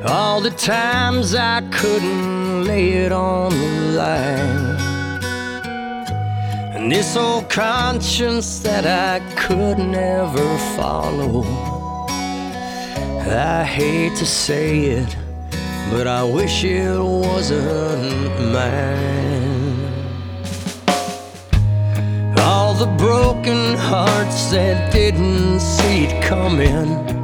All the times I couldn't lay it on the line, and this old conscience that I could never follow. I hate to say it, but I wish it wasn't mine. All the broken hearts that didn't see it coming,